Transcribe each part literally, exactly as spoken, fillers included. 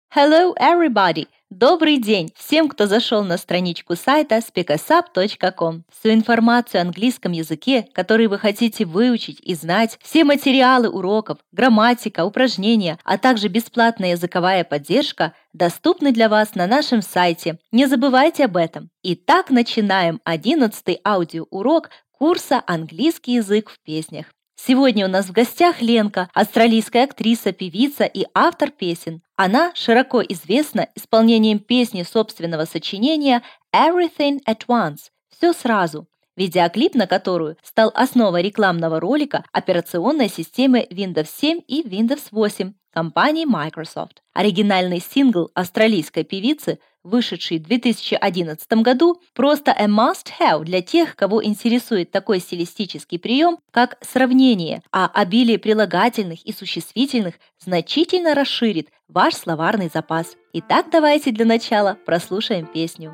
Hello, everybody! Добрый день всем, кто зашел на страничку сайта speakersub точка com. Всю информацию о английском языке, который вы хотите выучить и знать, все материалы уроков, грамматика, упражнения, а также бесплатная языковая поддержка доступны для вас на нашем сайте. Не забывайте об этом. Итак, начинаем одиннадцатый аудиоурок курса «Английский язык в песнях». Сегодня у нас в гостях Ленка, австралийская актриса, певица и автор песен. Она широко известна исполнением песни собственного сочинения «Everything at Once» – «Все сразу», видеоклип на которую стал основой рекламного ролика операционной системы Windows семь и Windows восемь компании Microsoft. Оригинальный сингл австралийской певицы, вышедший в две тысячи одиннадцатом году, просто a must-have для тех, кого интересует такой стилистический прием, как сравнение, а обилие прилагательных и существительных значительно расширит ваш словарный запас. Итак, давайте для начала прослушаем песню.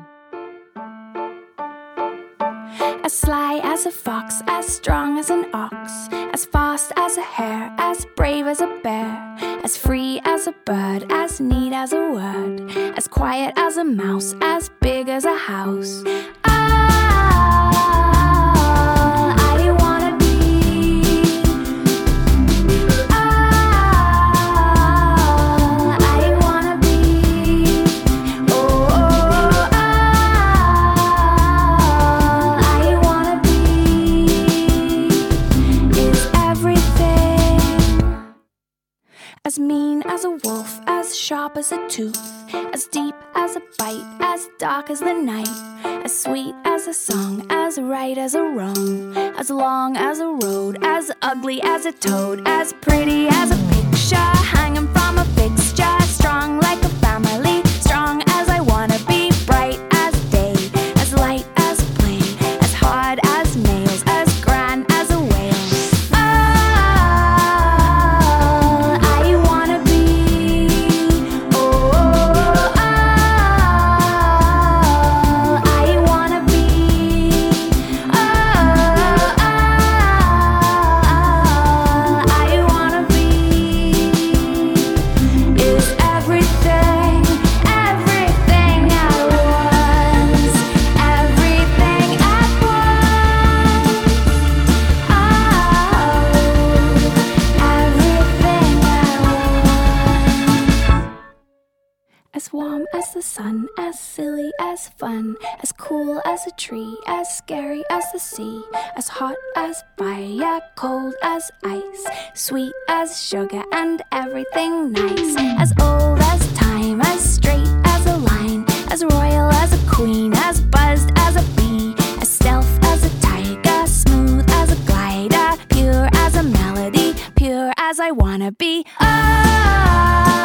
As sly as a fox, as strong as an ox, as fast as a hare, as brave as a bear, as free as a bird, as neat as a word, as quiet as a mouse, as big as a house. As mean as a wolf, as sharp as a tooth, as deep as a bite, as dark as the night, as sweet as a song, as right as a wrong, as long as a road, as ugly as a toad, as pretty as a picture hanging from a fixture, strong like a family, strong as I wanna be, bright as day, as light as a plane, as hard as nails, as grand as a whale. As warm as the sun, as silly as fun, as cool as a tree, as scary as the sea, as hot as fire, cold as ice, sweet as sugar and everything nice, as old as time, as straight as a line, as royal as a queen, as buzzed as a bee, as stealth as a tiger, smooth as a glider, pure as a melody, pure as I wanna be. Oh,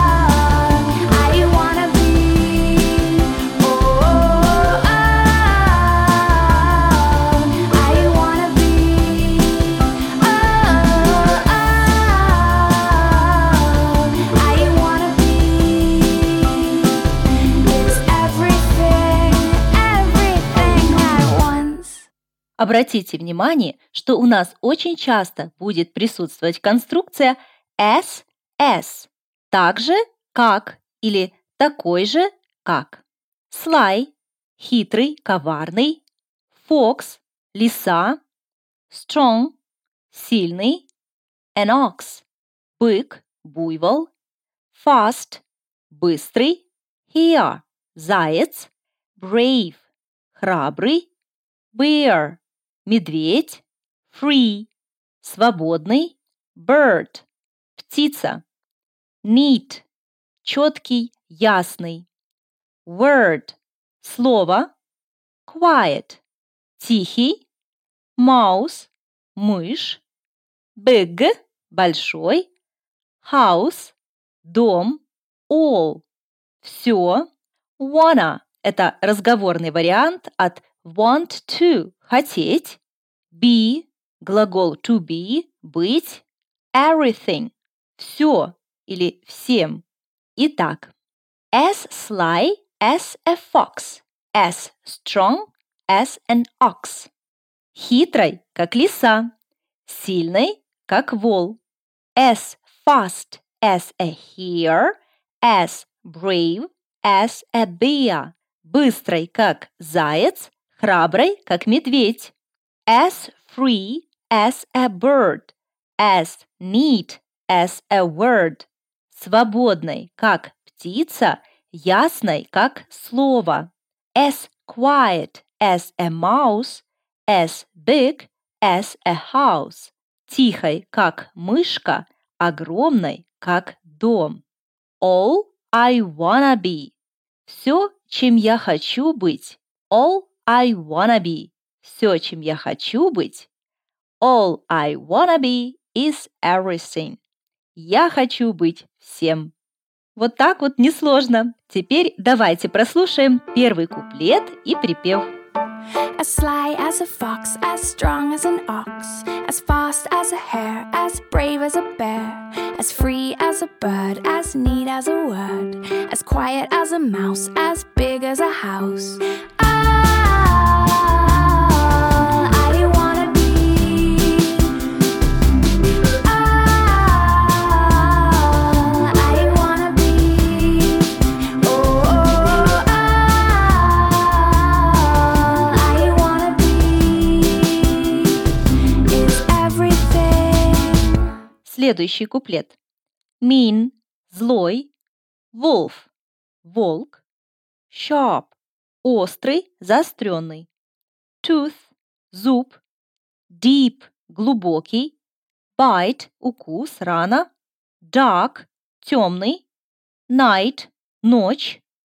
Обратите внимание, что у нас очень часто будет присутствовать конструкция as, as, так же, как или такой же, как. Sly – хитрый, коварный, fox – лиса, strong – сильный, an ox – бык, буйвол, fast – быстрый, hare – заяц, brave – храбрый, bear – медведь, free – свободный, bird – птица, neat – четкий, ясный, word – слово, quiet – тихий, mouse – мышь, big – большой, house – дом, all – все, wanna – это разговорный вариант от want to – хотеть, be – глагол to be – быть, everything – все или всем. Итак, as sly as a fox, as strong as an ox. Хитрой, как лиса, сильной, как вол. As fast as a hare, as brave as a bear. Быстрой, как заяц, храброй, как медведь. As free as a bird, as neat as a word. Свободной, как птица, ясной, как слово. As quiet as a mouse, as big as a house. Тихой, как мышка, огромной, как дом. All I wanna be. Все, чем я хочу быть. All I wanna be. Все, чем я хочу быть. All I wanna be is everything. Я хочу быть всем. Вот так вот несложно. Теперь давайте прослушаем первый куплет и припев. As sly as a fox, as strong as an ox, as fast as a hare, as brave as a bear, as free as a bird, as neat as a word, as quiet as a mouse, as big as a house. Следующий куплет. Mean – злой, wolf – волк, sharp – острый, заостренный, tooth – зуб, deep – глубокий, bite – укус, рана, dark – темный, night – ночь,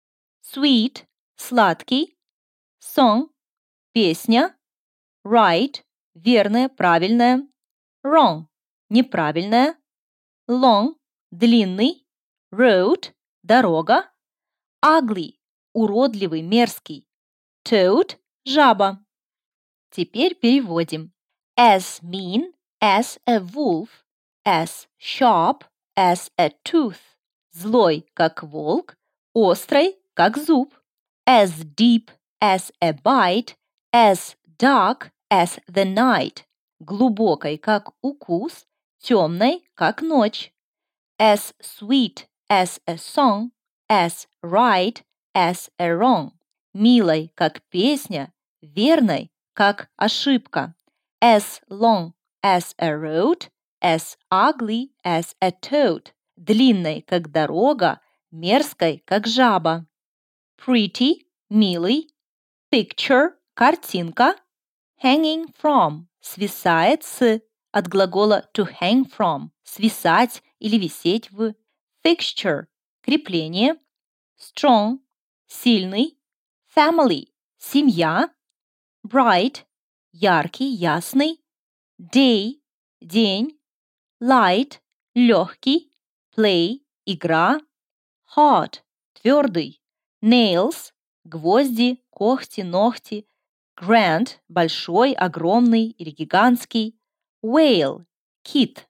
sweet – сладкий, song – песня, right – верная, правильная, wrong – неправильная, long – длинный, road – дорога, ugly – уродливый, мерзкий, toad – жаба. Теперь переводим. As mean as a wolf, as sharp as a tooth. Злой, как волк, острый, как зуб. As deep as a bite, as dark as the night. Глубокой, как укус, темной, как ночь. As sweet as a song, as right as a wrong. Милой, как песня, верной, как ошибка. As long as a road, as ugly as a toad. Длинной, как дорога, мерзкой, как жаба. Pretty – милый. Picture – картинка. Hanging from – свисает с, от глагола to hang from – свисать или висеть в. Fixture – крепление. Strong – сильный. Family – семья. Bright – яркий, ясный. Day – день. Light – легкий. Play – игра. Hard – твердый. Nails – гвозди, когти, ногти. Grand – большой, огромный или гигантский. Whale – кит.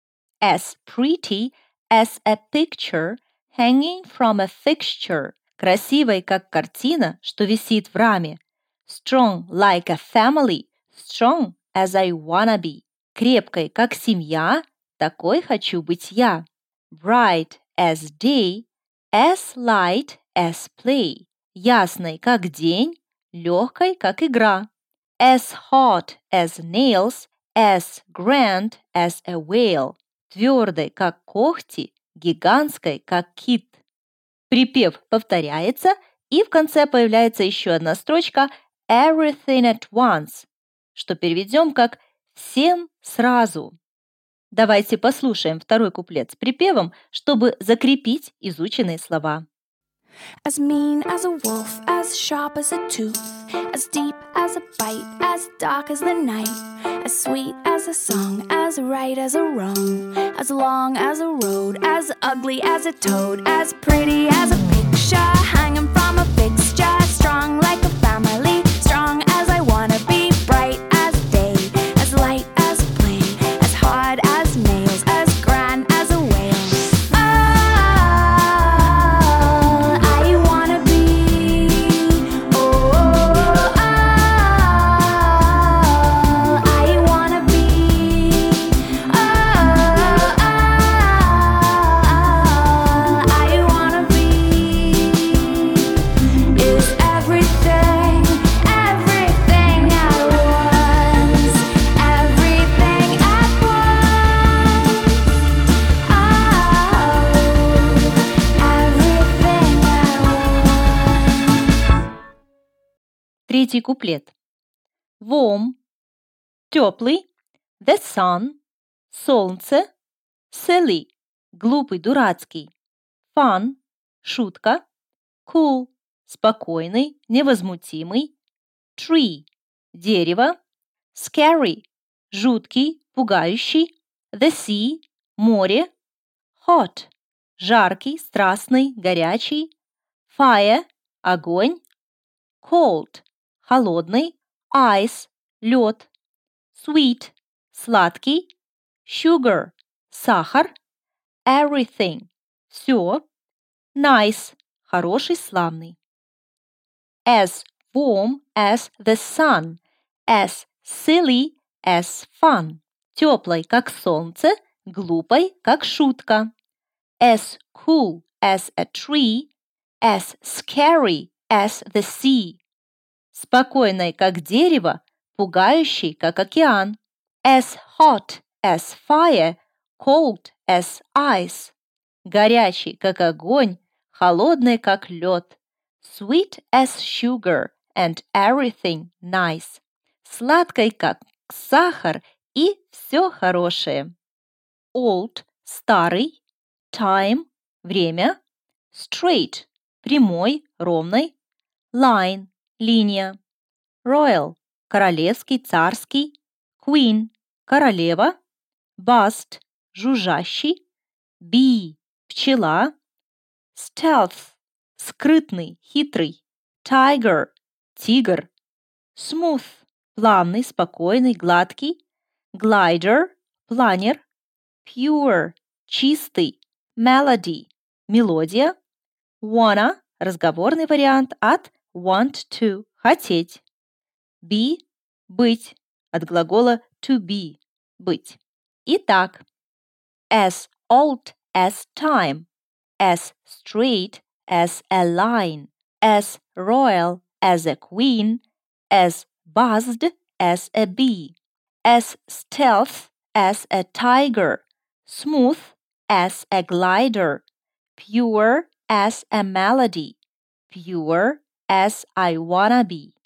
As pretty as a picture hanging from a fixture. Красивой, как картина, что висит в раме. Strong like a family. Strong as I wanna be. Крепкой, как семья, такой хочу быть я. Bright as day, as light as play. Ясной, как день, легкой, как игра. As hot as nails, as grand as a whale. Твердой, как когти, гигантской, как кит. Припев повторяется, и в конце появляется еще одна строчка everything at once, что переведем как «всем сразу». Давайте послушаем второй куплет с припевом, чтобы закрепить изученные слова. As mean as a wolf, as sharp as a tooth, as deep as a bite, as dark as the night, as sweet as a song, as right as a wrong, as long as a road, as ugly as a toad, as pretty as a picture hanging from a fixture, strong like a family, strong as I wanna be, bright as day, as light as play, as hard as nails, as grand as a whale. I wanna Третий куплет. Warm – теплый, the sun – солнце, silly – глупый, дурацкий, fun – шутка, cool – спокойный, невозмутимый, tree – дерево, scary – жуткий, пугающий, the sea – море, hot – жаркий, страстный, горячий, fire – огонь, cold – холодный, ice – лед, sweet – сладкий, sugar – сахар, everything – все, nice – хороший, славный. As warm as the sun, as silly as fun. Теплой, как солнце, глупой, как шутка. As cool as a tree, as scary as the sea. Спокойной, как дерево, пугающей, как океан. As hot as fire, cold as ice. Горячий, как огонь, холодный, как лед. Sweet as sugar and everything nice. Сладкой, как сахар, и все хорошее. Old – старый, time – время, straight – прямой, ровный, line – линия, royal – королевский, царский, queen – королева, bust – жужжащий, bee – пчела, stealth – скрытный, хитрый, tiger – тигр, smooth – плавный, спокойный, гладкий, glider – планер, pure – чистый, melody – мелодия, wanna – разговорный вариант от want to – хотеть, be – быть, от глагола to be – быть. Итак, as old as time, as straight as a line, as royal as a queen, as buzzed as a bee, as stealth as a tiger, smooth as a glider, pure as a melody, pure as I wanna be.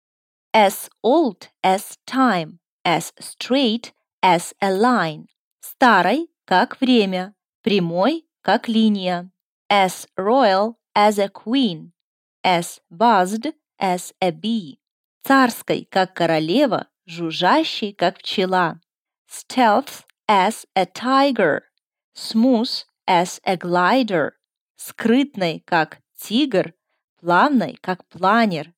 As old as time, as straight as a line. Старой, как время, прямой, как линия. As royal as a queen, as buzzed as a bee. Царской, как королева, жужжащей, как пчела. Stealth as a tiger, smooth as a glider. Скрытной, как тигр, плавной, как планер.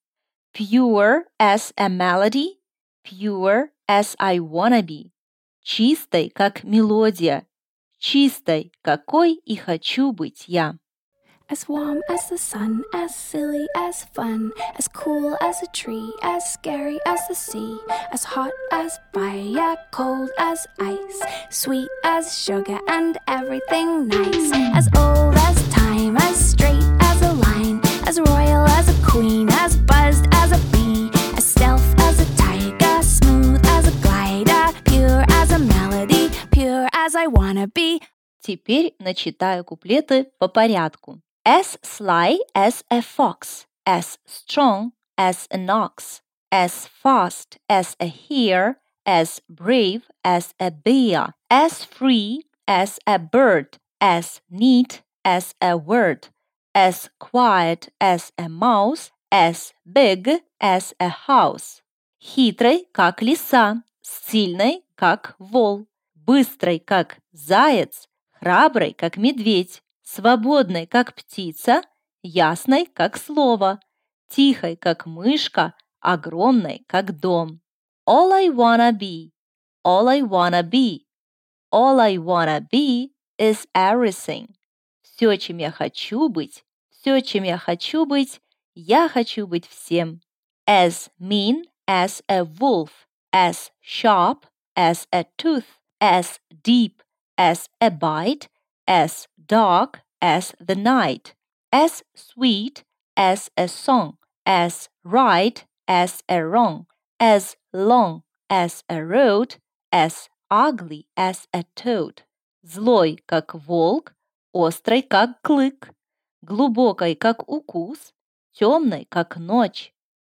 Pure as a melody, pure as I wanna be. Чистой, как мелодия, чистой, какой и хочу быть я. As warm as the sun, as silly as fun, as cool as a tree, as scary as the sea, as hot as fire, cold as ice, sweet as sugar and everything nice, as old as time, as straight as a line, as royal as a queen, as buzzed as a bee, as stealth as a tiger, smooth as a glider, pure as a melody, pure as I wanna be. Теперь начитаю куплеты по порядку. As sly as a fox, as strong as an ox, as fast as a hare, as brave as a bear, as free as a bird, as neat as a word, as quiet as a mouse, as big as a house. Хитрой, как лиса, сильной, как вол, быстрой, как заяц, храброй, как медведь, свободной, как птица, ясной, как слово, тихой, как мышка, огромной, как дом. All I wanna be, all I wanna be, all I wanna be is everything. Все, чем я хочу быть, все, чем я хочу быть, я хочу быть всем. As mean as a wolf, as sharp as a tooth, as deep as a bite, as dark as the night, as sweet as a song, as right as a wrong, as long as a road, as ugly as a toad. Злой, как волк, острой, как клык, глубокой, как укус, темной, как ночь,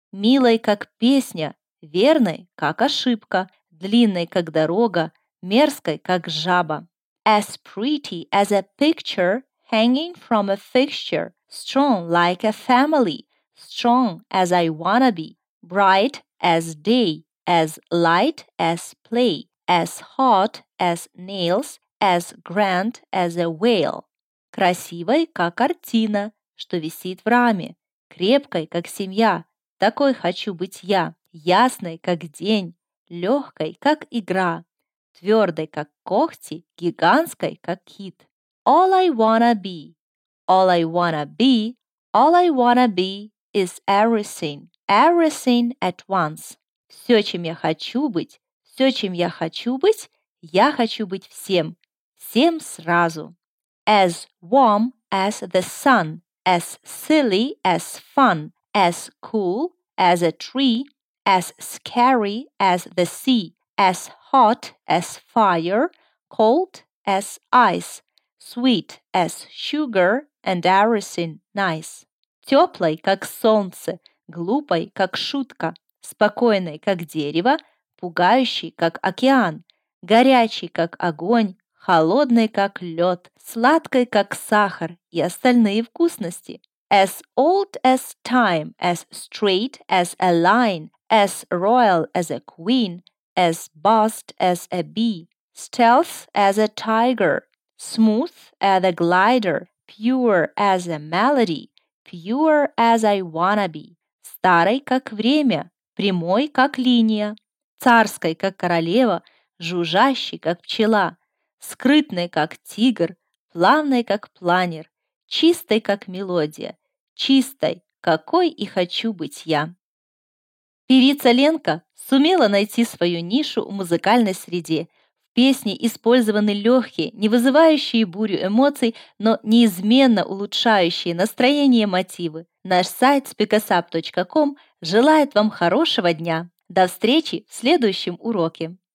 милой, как песня, верной, как ошибка, длинной, как дорога, мерзкой, как жаба. As pretty as a picture hanging from a fixture, strong like a family, strong as I wanna be, bright as day, as light as play, as hot as nails, as grand as a whale. Красивой, как картина, что висит в раме, крепкой, как семья, такой хочу быть я, ясной, как день, легкой, как игра, твердой, как когти, гигантской, как кит. All I wanna be, all I wanna be, all I wanna be is everything, everything at once. Все, чем я хочу быть, все, чем я хочу быть, я хочу быть всем, всем сразу. As warm as the sun, as silly as fun, as cool as a tree, as scary as the sea, as hot as fire, cold as ice, sweet as sugar and everything nice. Теплой, как солнце, глупой, как шутка, спокойной, как дерево, пугающей, как океан, горячей, как огонь, холодной, как лед, сладкой, как сахар и остальные вкусности. As old as time, as straight as a line, as royal as a queen, as bossed as a bee, stealth as a tiger, smooth as a glider, pure as a melody, pure as I wanna be, старой, как время, прямой, как линия, царской, как королева, жужжащей, как пчела, скрытной, как тигр, плавной, как планер, чистой, как мелодия, чистой, какой и хочу быть я. Певица Ленка сумела найти свою нишу в музыкальной среде. В песне использованы легкие, не вызывающие бурю эмоций, но неизменно улучшающие настроение мотивы. Наш сайт спикасап точка ком желает вам хорошего дня. До встречи в следующем уроке.